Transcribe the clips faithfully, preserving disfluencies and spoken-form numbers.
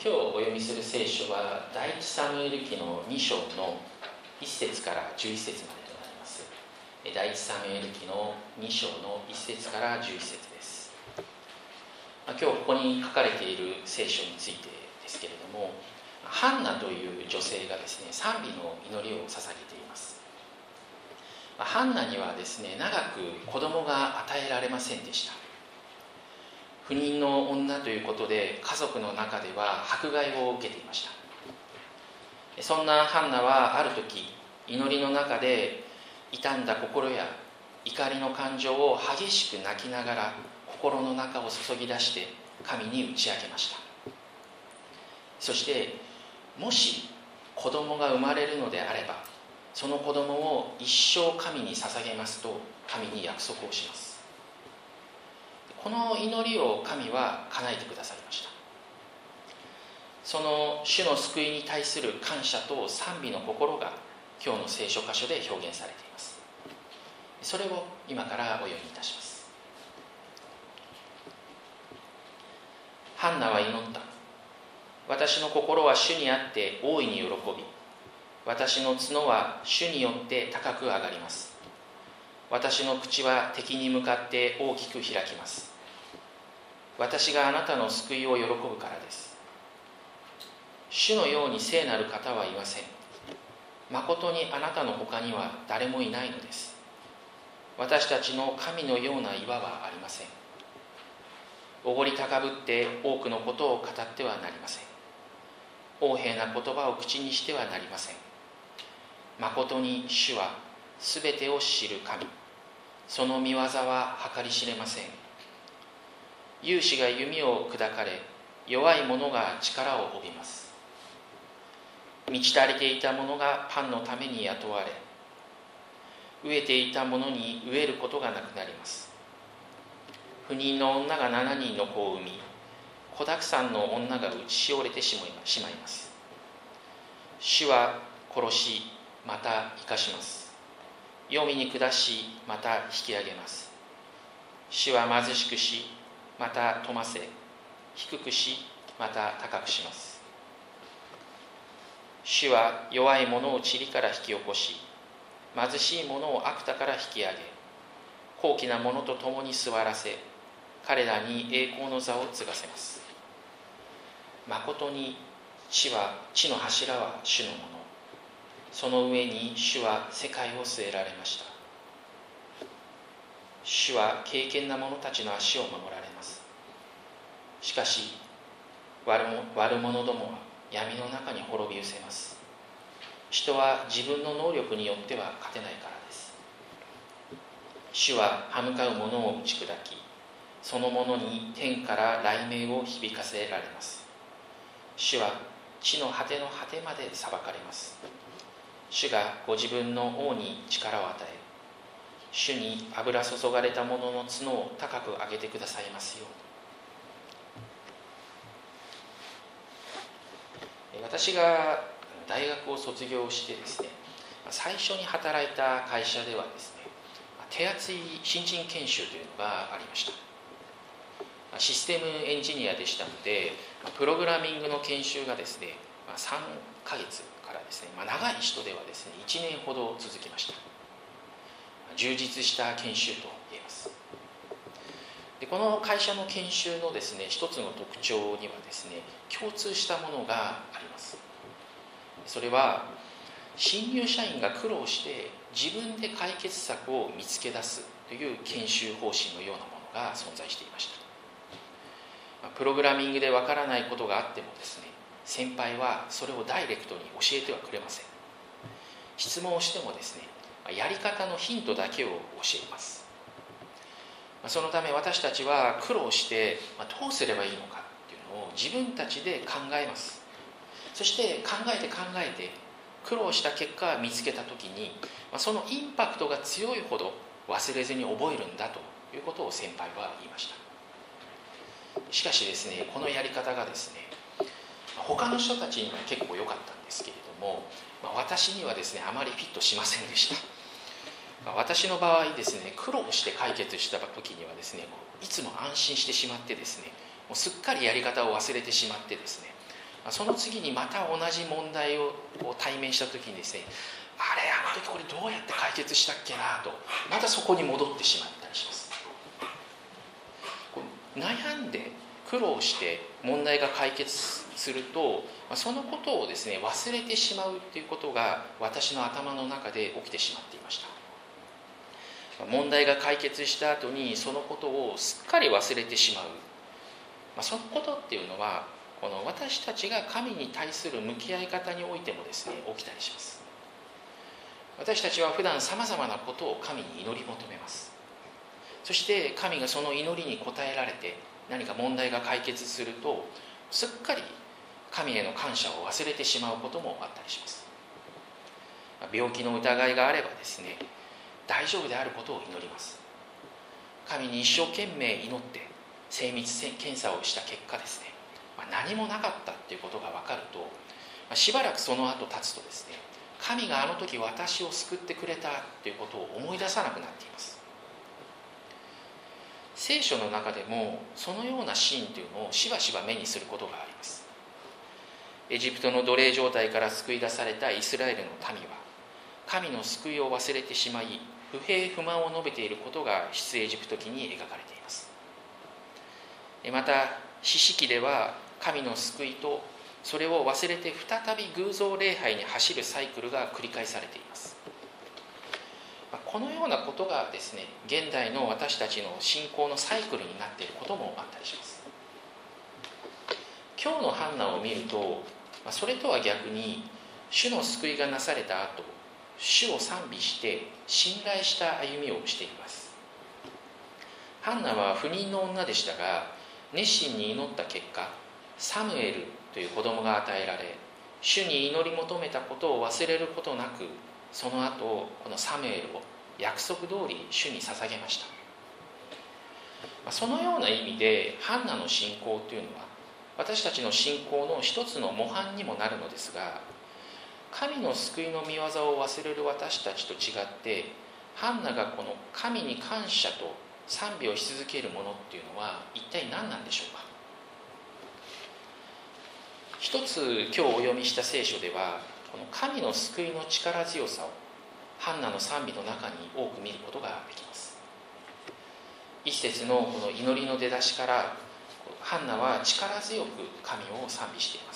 今日お読みする聖書は第一サムエル記のに章のいっ節からじゅういっ節までとなります。第一サムエル記のに章のいっ節からじゅういっ節です。今日ここに書かれている聖書についてですけれども、ハンナという女性がですね、賛美の祈りを捧げています。ハンナにはですね、長く子供が与えられませんでした。不妊の女ということで、家族の中では迫害を受けていました。そんなハンナはある時、祈りの中で傷んだ心や怒りの感情を激しく泣きながら心の中を注ぎ出して神に打ち明けました。そしてもし子供が生まれるのであれば、その子供を一生神に捧げますと神に約束をします。この祈りを神は叶えてくださいました。その主の救いに対する感謝と賛美の心が今日の聖書箇所で表現されています。それを今からお読みいたします。ハンナは祈った。私の心は主にあって大いに喜び、私の角は主によって高く上がります。私の口は敵に向かって大きく開きます。私があなたの救いを喜ぶからです。主のように聖なる方はいません。まことにあなたの他には誰もいないのです。私たちの神のような岩はありません。おごり高ぶって多くのことを語ってはなりません。横柄な言葉を口にしてはなりません。まことに主はすべてを知る神。その御業は計り知れません。勇士が弓を砕かれ、弱い者が力を帯びます。満ち足りていた者がパンのために雇われ、飢えていた者に飢えることがなくなります。不妊の女が七人の子を産み、子だくさんの女が打ちしおれてしまいます。主は殺し、また生かします。黄泉に下し、また引き上げます。主は貧しくし、また富ませ、低くし、また高くします。主は弱い者を塵から引き起こし、貧しい者を悪田から引き上げ、高貴な者と共に座らせ、彼らに栄光の座を継がせます。まことに地は地の柱は主のもの、その上に主は世界を据えられました。主は敬虔な者たちの足を守られます。しかし悪者どもは闇の中に滅び失せます。人は自分の能力によっては勝てないからです。主は歯向かう者を打ち砕き、その者に天から雷鳴を響かせられます。主は地の果ての果てまで裁かれます。主がご自分の王に力を与え、主に油注がれた者の角を高く上げてくださいますよう。私が大学を卒業してですね、最初に働いた会社ではですね、手厚い新人研修というのがありました。システムエンジニアでしたので、プログラミングの研修がですね、さんかげつからですね、長い人ではですね、いちねんほど続きました。充実した研修と言えます。でこの会社の研修のですね、一つの特徴にはですね、共通したものがあります。それは新入社員が苦労して自分で解決策を見つけ出すという研修方針のようなものが存在していました。プログラミングでわからないことがあってもですね、先輩はそれをダイレクトに教えてはくれません。質問をしてもですね、やり方のヒントだけを教えます。そのため私たちは苦労してどうすればいいのかっていうのを自分たちで考えます。そして考えて考えて苦労した結果見つけた時に、そのインパクトが強いほど忘れずに覚えるんだということを先輩は言いました。しかしですね、このやり方がですね、他の人たちには結構良かったんですけれども、私にはですね、あまりフィットしませんでした。私の場合ですね、苦労して解決した時にはですね、いつも安心してしまってですね、もうすっかりやり方を忘れてしまってですね、 その次にまた同じ問題を対面した時にですね、あれあの時これどうやって解決したっけなと、またそこに戻ってしまったりします。悩んで苦労して問題が解決すると、そのことをですね忘れてしまうということが私の頭の中で起きてしまっていました。問題が解決した後にそのことをすっかり忘れてしまう、まあ、そのことっていうのはこの私たちが神に対する向き合い方においてもですね起きたりします。私たちは普段さまざまなことを神に祈り求めます。そして神がその祈りに応えられて何か問題が解決すると、すっかり神への感謝を忘れてしまうこともあったりします。病気の疑いがあればですね、大丈夫であることを祈ります。神に一生懸命祈って精密検査をした結果ですね、何もなかったっていうことが分かると、しばらくその後経つとですね、神があの時私を救ってくれたっていうことを思い出さなくなっています。聖書の中でもそのようなシーンというのをしばしば目にすることがあります。エジプトの奴隷状態から救い出されたイスラエルの民は神の救いを忘れてしまい、不平不満を述べていることが出エジプト記に描かれています。また士師記では神の救いとそれを忘れて再び偶像礼拝に走るサイクルが繰り返されています。このようなことがですね、現代の私たちの信仰のサイクルになっていることもあったりします。今日のハンナを見ると、それとは逆に主の救いがなされた後、主を賛美して信頼した歩みをしています。ハンナは不妊の女でしたが、熱心に祈った結果、サムエルという子供が与えられ、主に祈り求めたことを忘れることなく、その後このサムエルを約束通り主に捧げました。そのような意味でハンナの信仰というのは私たちの信仰の一つの模範にもなるのですが、神の救いの御業を忘れる私たちと違って、ハンナがこの神に感謝と賛美をし続けるものっていうのは一体何なんでしょうか。一つ今日お読みした聖書では、この神の救いの力強さをハンナの賛美の中に多く見ることができます。一節のこの祈りの出だしからハンナは力強く神を賛美しています。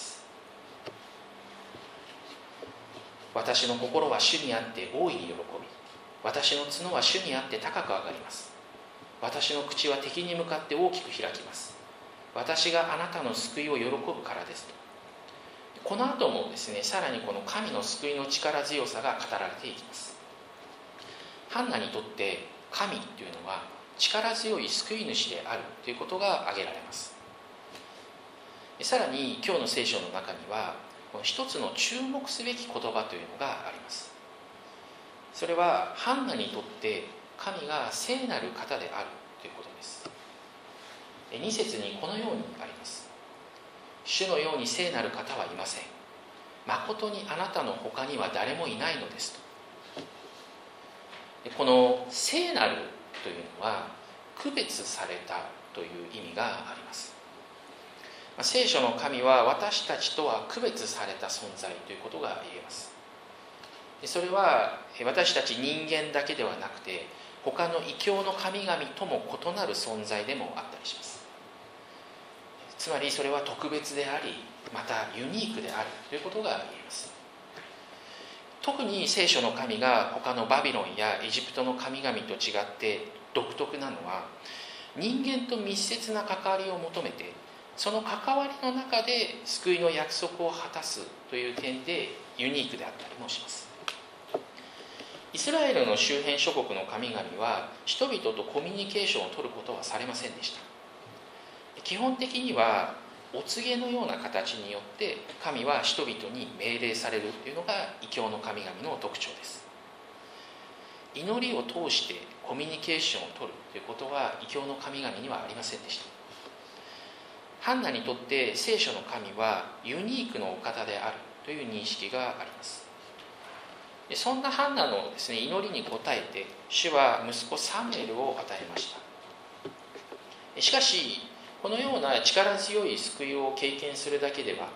私の心は主にあって大いに喜び、私の角は主にあって高く上がります。私の口は敵に向かって大きく開きます。私があなたの救いを喜ぶからですと。この後もですね、さらにこの神の救いの力強さが語られていきます。ハンナにとって神というのは力強い救い主であるということが挙げられます。さらに今日の聖書の中には一つの注目すべき言葉というのがあります。それはハンナにとって神が聖なる方であるということです。に節にこのようにあります。主のように聖なる方はいません。誠にあなたの他には誰もいないのですと。この聖なるというのは区別されたという意味があります。聖書の神は私たちとは区別された存在ということが言えます。それは私たち人間だけではなくて、他の異教の神々とも異なる存在でもあったりします。つまりそれは特別であり、またユニークであるということが言えます。特に聖書の神が他のバビロンやエジプトの神々と違って独特なのは、人間と密接な関わりを求めて、その関わりの中で救いの約束を果たすという点でユニークであったりもします。イスラエルの周辺諸国の神々は人々とコミュニケーションを取ることはされませんでした。基本的にはお告げのような形によって神は人々に命令されるというのが異教の神々の特徴です。祈りを通してコミュニケーションを取るということは異教の神々にはありませんでした。ハンナにとって聖書の神はユニークのお方であるという認識があります。そんなハンナのですね、祈りに応えて主は息子サムエルを与えました。しかしこのような力強い救いを経験するだけでは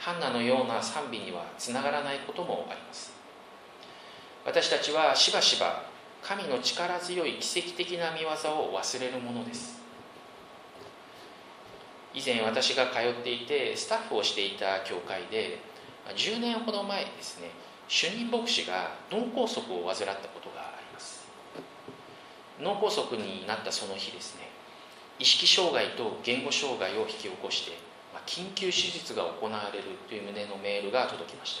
ハンナのような賛美にはつながらないこともあります。私たちはしばしば神の力強い奇跡的な見業を忘れるものです。以前私が通っていてスタッフをしていた教会で、じゅうねんほど前にですね、主任牧師が脳梗塞を患ったことがあります。脳梗塞になったその日ですね、意識障害と言語障害を引き起こして緊急手術が行われるという旨のメールが届きました。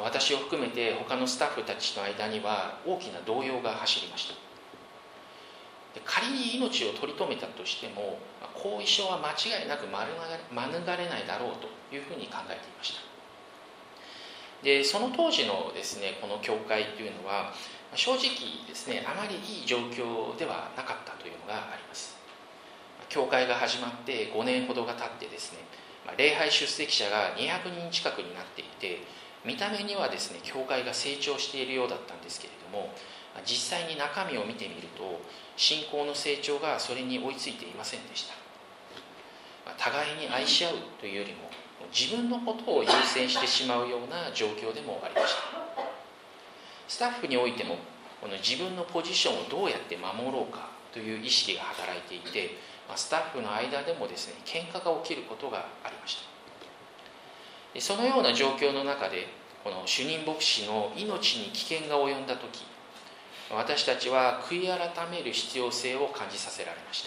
私を含めて他のスタッフたちの間には大きな動揺が走りました。仮に命を取り留めたとしても後遺症は間違いなく免れないだろうというふうに考えていました。でその当時のですね、この教会というのは正直ですね、あまりいい状況ではなかったというのがあります。教会が始まってごねんほどが経ってですね、礼拝出席者がにひゃくにん近くになっていて、見た目にはですね教会が成長しているようだったんですけれども、実際に中身を見てみると信仰の成長がそれに追いついていませんでした。互いに愛し合うというよりも自分のことを優先してしまうような状況でもありました。スタッフにおいてもこの自分のポジションをどうやって守ろうかという意識が働いていて、スタッフの間でもですね喧嘩が起きることがありました。そのような状況の中でこの主任牧師の命に危険が及んだ時、私たちは悔い改める必要性を感じさせられました。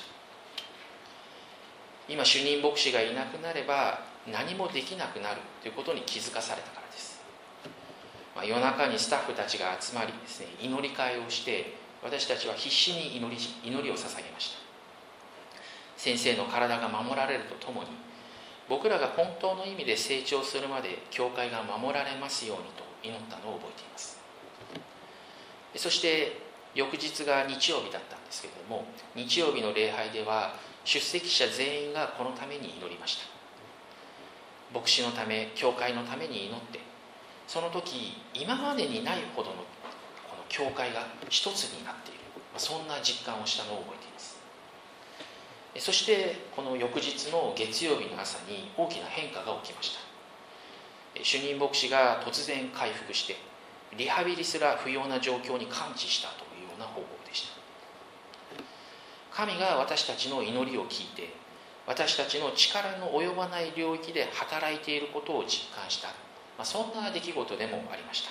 今主任牧師がいなくなれば何もできなくなるということに気づかされたからです。夜中にスタッフたちが集まりですね、祈り会をして私たちは必死に祈り、祈りを捧げました。先生の体が守られるとともに僕らが本当の意味で成長するまで教会が守られますようにと祈ったのを覚えています。そして翌日が日曜日だったんですけれども、日曜日の礼拝では出席者全員がこのために祈りました。牧師のため、教会のために祈って、その時今までにないほどのこの教会が一つになっている、そんな実感をしたのを覚えています。そしてこの翌日の月曜日の朝に大きな変化が起きました。主任牧師が突然回復してリハビリすら不要な状況に完治したというような報告でした。神が私たちの祈りを聞いて、私たちの力の及ばない領域で働いていることを実感した、そんな出来事でもありました。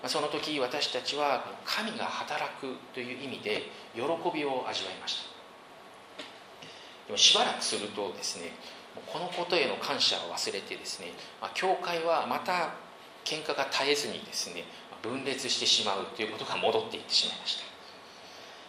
その時私たちは神が働くという意味で喜びを味わいました。でもしばらくするとですね、このことへの感謝を忘れてですね、教会はまた喧嘩が絶えずにですね分裂してしまうということが戻っていってしまいました。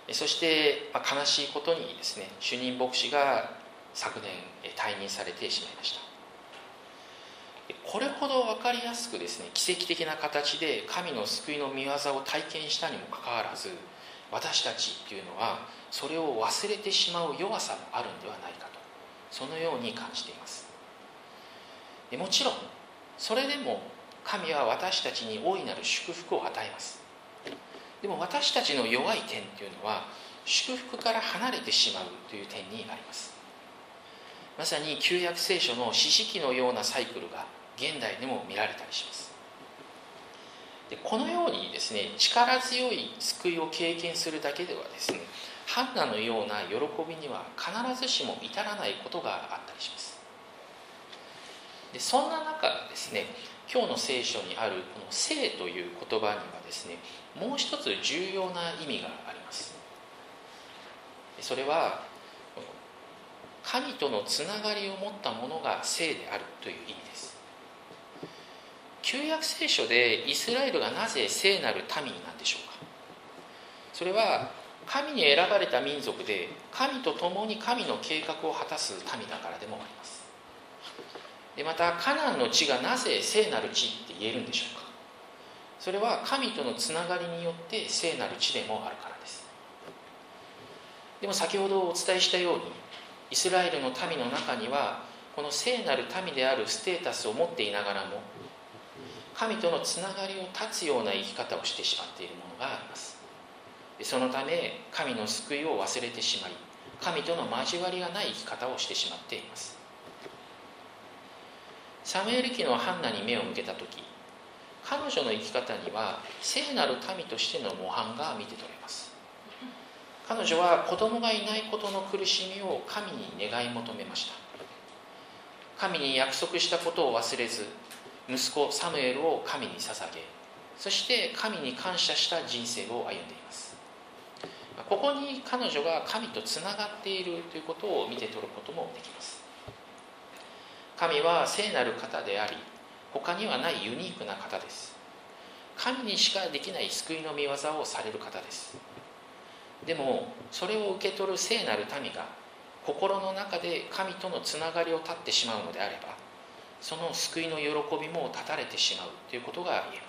そして悲しいことにですね、主任牧師が昨年退任されてしまいました。これほど分かりやすくですね、奇跡的な形で神の救いの御業を体験したにもかかわらず、私たちというのはそれを忘れてしまう弱さもあるんではないかと、そのように感じています。もちろんそれでも神は私たちに大いなる祝福を与えます。でも私たちの弱い点というのは祝福から離れてしまうという点にあります。まさに旧約聖書の四式のようなサイクルが現代でも見られたりします。でこのようにですね、力強い救いを経験するだけではですね、ハンナのような喜びには必ずしも至らないことがあったりします。でそんな中ですね、今日の聖書にあるこの聖という言葉にはですね、もう一つ重要な意味があります。それは神とのつながりを持ったものが聖であるという意味です。旧約聖書でイスラエルがなぜ聖なる民なんでしょうか。それは神に選ばれた民族で神と共に神の計画を果たす民だからでもあります。でまたカナンの地がなぜ聖なる地って言えるんでしょうか。それは神とのつながりによって聖なる地でもあるからです。でも先ほどお伝えしたように、イスラエルの民の中にはこの聖なる民であるステータスを持っていながらも、神とのつながりを断つような生き方をしてしまっているものがあります。そのため神の救いを忘れてしまい、神との交わりがない生き方をしてしまっています。 サムエル記のハンナに目を向けた時、彼女の生き方には聖なる民としての模範が見て取れます。彼女は子供がいないことの苦しみを神に願い求めました。神に約束したことを忘れず、息子サムエルを神に捧げ、そして神に感謝した人生を歩んでいます。ここに彼女が神とつながっているということを見て取ることもできます。神は聖なる方であり、他にはないユニークな方です。神にしかできない救いの御業をされる方です。でもそれを受け取る聖なる民が心の中で神とのつながりを絶ってしまうのであれば、その救いの喜びも絶たれてしまうということが言えます。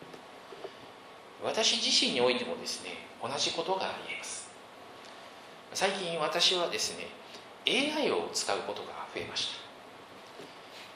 私自身においてもですね、同じことが言えます。最近私はですね、 エーアイ を使うことが増えました。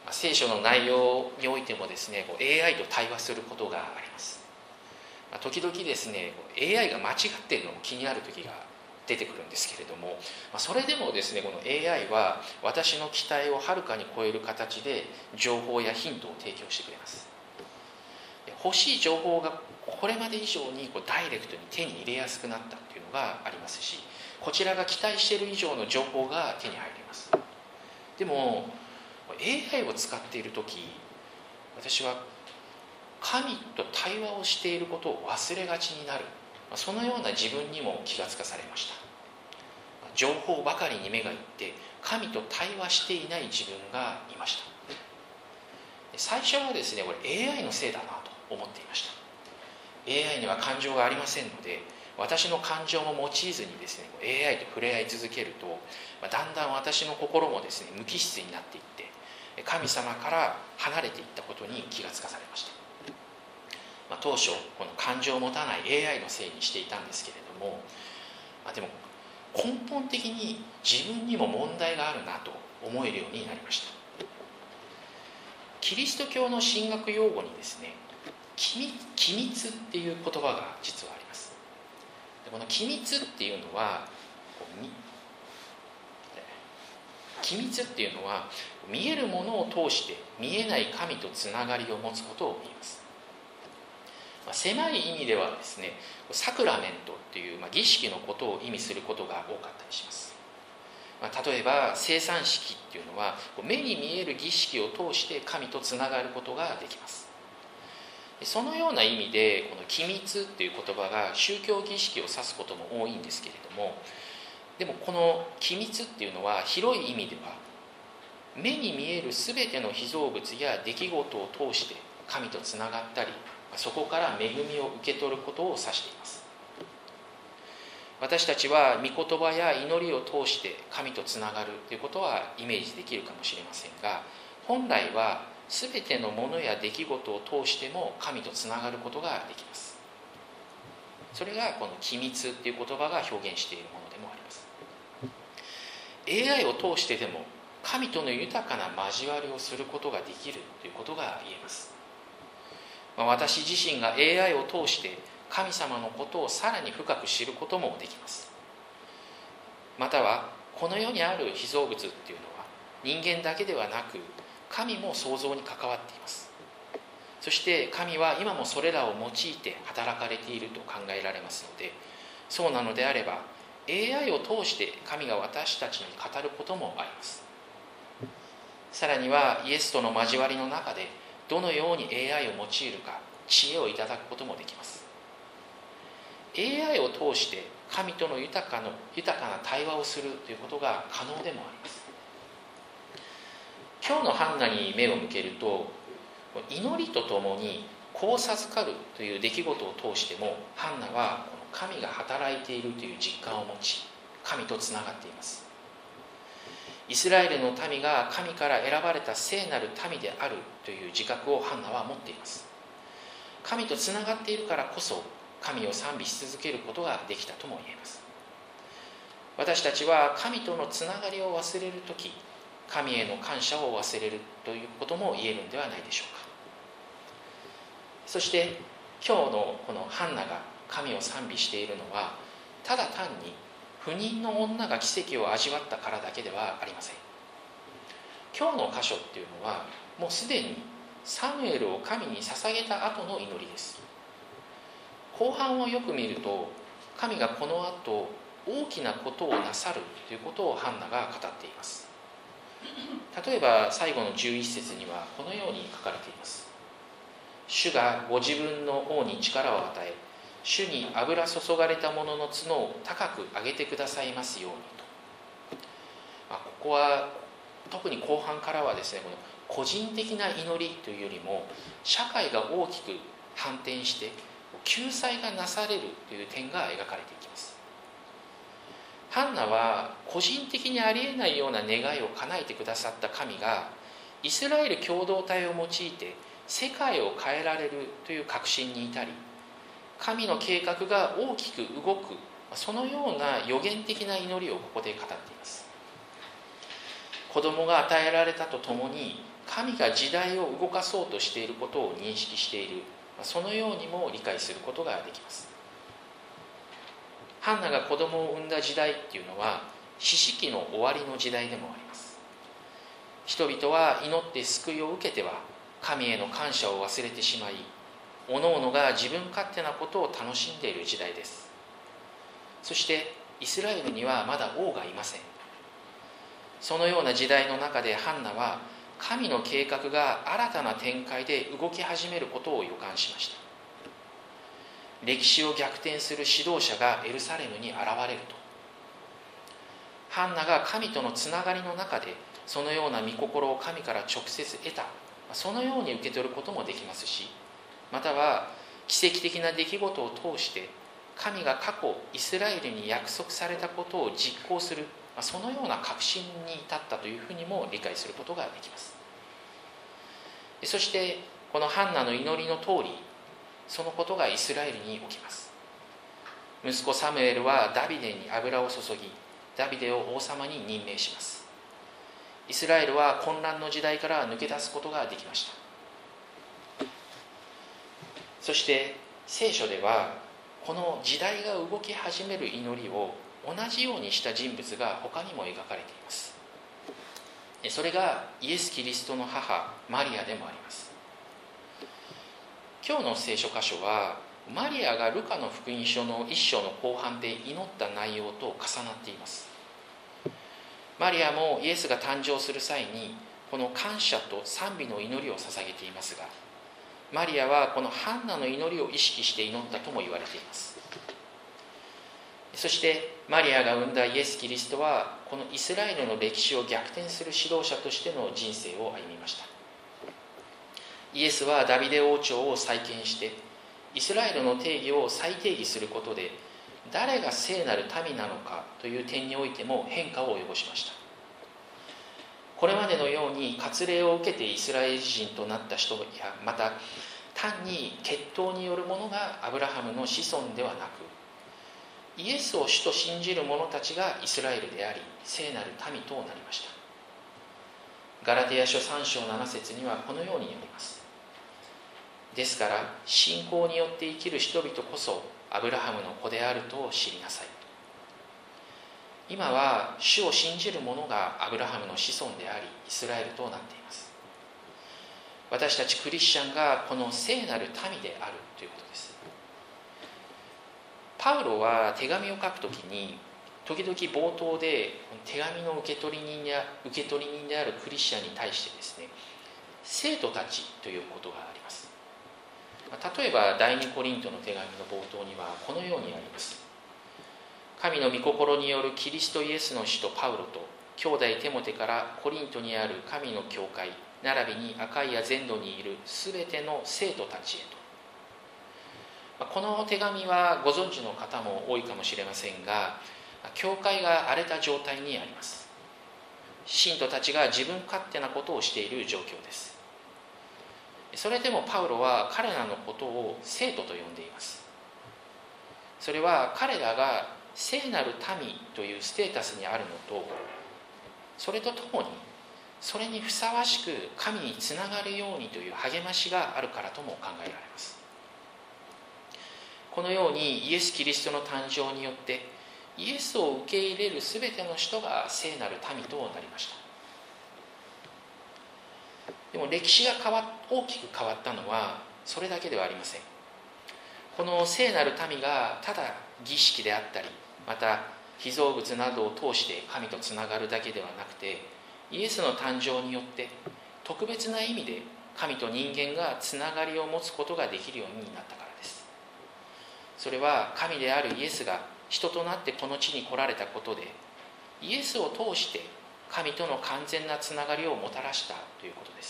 聖書の内容においてもですね、 エーアイ と対話することがあります。時々ですね、 エーアイ が間違っているのも気になる時が出てくるんですけれども、それでもですね、この エーアイ は私の期待をはるかに超える形で情報やヒントを提供してくれます。欲しい情報がこれまで以上にこうダイレクトに手に入れやすくなったというのがありますし、こちらが期待している以上の情報が手に入ります。でも エーアイ を使っている時、私は神と対話をしていることを忘れがちになる、そのような自分にも気がつかされました。情報ばかりに目がいって神と対話していない自分がいました。最初はですね、これ エーアイ のせいだなと思っていました。 エーアイ には感情がありませんので、私の感情も用いずにですね エーアイ と触れ合い続けると、だんだん私の心もですね無機質になっていって神様から離れていったことに気がつかされました。まあ、当初この感情を持たない エーアイ のせいにしていたんですけれども、まあ、でも根本的に自分にも問題があるなと思えるようになりました。キリスト教の神学用語にですね、機密っていう言葉が実はあります。でこの機密っていうのは機密っていうのは見えるものを通して見えない神とつながりを持つことを言います。まあ、狭い意味ではですね、サクラメントっていう、まあ、儀式のことを意味することが多かったりします。まあ、例えば生産式っていうのは目に見える儀式を通して神とつながることができます。そのような意味でこの機密っていう言葉が宗教儀式を指すことも多いんですけれども、でもこの機密っていうのは広い意味では目に見える全ての被造物や出来事を通して神とつながったり、そこから恵みを受け取ることを指しています。私たちは御言葉や祈りを通して神とつながるということはイメージできるかもしれませんが、本来は全てのものや出来事を通しても神とつながることができます。それがこの機密という言葉が表現しているものでもあります。 エーアイ を通してでも神との豊かな交わりをすることができるということが言えます。まあ、私自身が エーアイ を通して神様のことをさらに深く知ることもできます。またはこの世にある被造物っていうのは人間だけではなく神も創造に関わっています。そして神は今もそれらを用いて働かれていると考えられますので、そうなのであれば エーアイ を通して神が私たちに語ることもあります。さらにはイエスとの交わりの中でどのように エーアイ を用いるか知恵をいただくこともできます。 エーアイ を通して神との豊かの豊かな対話をするということが可能でもあります。今日のハンナに目を向けると、祈りとともに子を授かるという出来事を通してもハンナは神が働いているという実感を持ち、神とつながっています。イスラエルの民が神から選ばれた聖なる民であるという自覚をハンナは持っています。神とつながっているからこそ神を賛美し続けることができたとも言えます。私たちは神とのつながりを忘れるとき、神への感謝を忘れるということも言えるんではないでしょうか。そして今日のこのハンナが神を賛美しているのは、ただ単に不妊の女が奇跡を味わったからだけではありません。今日の箇所っていうのはもうすでにサムエルを神に捧げた後の祈りです。後半をよく見ると、神がこの後大きなことをなさるということをハンナが語っています。例えば最後のじゅういち節にはこのように書かれています。主がご自分の王に力を与え、主に油注がれた者の角を高く上げてくださいますようにと。まあ、ここは特に後半からはですね、この個人的な祈りというよりも社会が大きく反転して救済がなされるという点が描かれていきます。ハンナは個人的にありえないような願いを叶えてくださった神がイスラエル共同体を用いて世界を変えられるという確信に至り、神の計画が大きく動く、そのような予言的な祈りをここで語っています。子供が与えられたとともに神が時代を動かそうとしていることを認識している、そのようにも理解することができます。ハンナが子供を産んだ時代っていうのは四式の終わりの時代でもあります。人々は祈って救いを受けては神への感謝を忘れてしまい、おのおのが自分勝手なことを楽しんでいる時代です。そしてイスラエルにはまだ王がいません。そのような時代の中でハンナは神の計画が新たな展開で動き始めることを予感しました。歴史を逆転する指導者がエルサレムに現れると、ハンナが神とのつながりの中でそのような御心を神から直接得た、そのように受け取ることもできますし、または奇跡的な出来事を通して神が過去イスラエルに約束されたことを実行する、そのような確信に至ったというふうにも理解することができます。そしてこのハンナの祈りの通り、そのことがイスラエルに起きます。息子サムエルはダビデに油を注ぎ、ダビデを王様に任命します。イスラエルは混乱の時代から抜け出すことができました。そして聖書ではこの時代が動き始める祈りを同じようにした人物が他にも描かれています。それがイエス・キリストの母マリアでもあります。今日の聖書箇所はマリアがルカの福音書の一章の後半で祈った内容と重なっています。マリアもイエスが誕生する際にこの感謝と賛美の祈りを捧げていますが、マリアはこのハンナの祈りを意識して祈ったとも言われています。そしてマリアが生んだイエス・キリストはこのイスラエルの歴史を逆転する指導者としての人生を歩みました。イエスはダビデ王朝を再建してイスラエルの定義を再定義することで、誰が聖なる民なのかという点においても変化を及ぼしました。これまでのように割礼を受けてイスラエル人となった人や、また単に血統によるものがアブラハムの子孫ではなく、イエスを主と信じる者たちがイスラエルであり聖なる民となりました。ガラテヤ書さん章なな節にはこのように読みます。ですから信仰によって生きる人々こそアブラハムの子であると知りなさい。今は主を信じる者がアブラハムの子孫でありイスラエルとなっています。私たちクリスチャンがこの聖なる民であるということです。パウロは手紙を書くときに時々冒頭で手紙の受け取り人や受け取り人であるクリスチャンに対してですね、生徒たちということがあります。例えば第二コリントの手紙の冒頭にはこのようにあります。神の御心によるキリストイエスの使徒パウロと兄弟テモテからコリントにある神の教会並びにアカイア全土にいるすべての生徒たちへと。この手紙はご存知の方も多いかもしれませんが、教会が荒れた状態にあります。信徒たちが自分勝手なことをしている状況です。それでもパウロは彼らのことを生徒と呼んでいます。それは彼らが聖なる民というステータスにあるのと、それとともにそれにふさわしく神につながるようにという励ましがあるからとも考えられます。このようにイエス・キリストの誕生によってイエスを受け入れるすべての人が聖なる民となりました。 でも歴史が変わ大きく変わったのはそれだけではありません。この聖なる民がただ儀式であったり、また被造物などを通して神とつながるだけではなくて、イエスの誕生によって特別な意味で神と人間がつながりを持つことができるようになったからです。それは神であるイエスが人となってこの地に来られたことで、イエスを通して神との完全なつながりをもたらしたということです。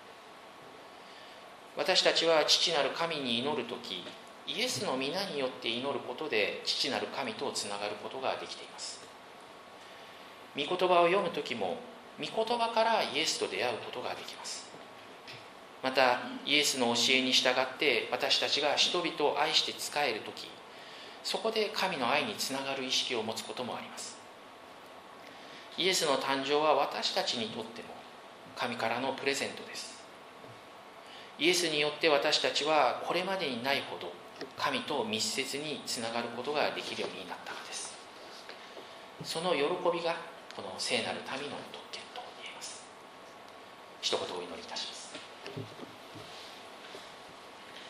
私たちは父なる神に祈るとき、イエスの皆によって祈ることで父なる神とつながることができています。御言葉を読むときも御言葉からイエスと出会うことができます。またイエスの教えに従って私たちが人々を愛して仕えるとき、そこで神の愛につながる意識を持つこともあります。イエスの誕生は私たちにとっても神からのプレゼントです。イエスによって私たちはこれまでにないほど神と密接につながることができるようになったのです。その喜びがこの聖なる民の特権と言えます。一言お祈りいたします。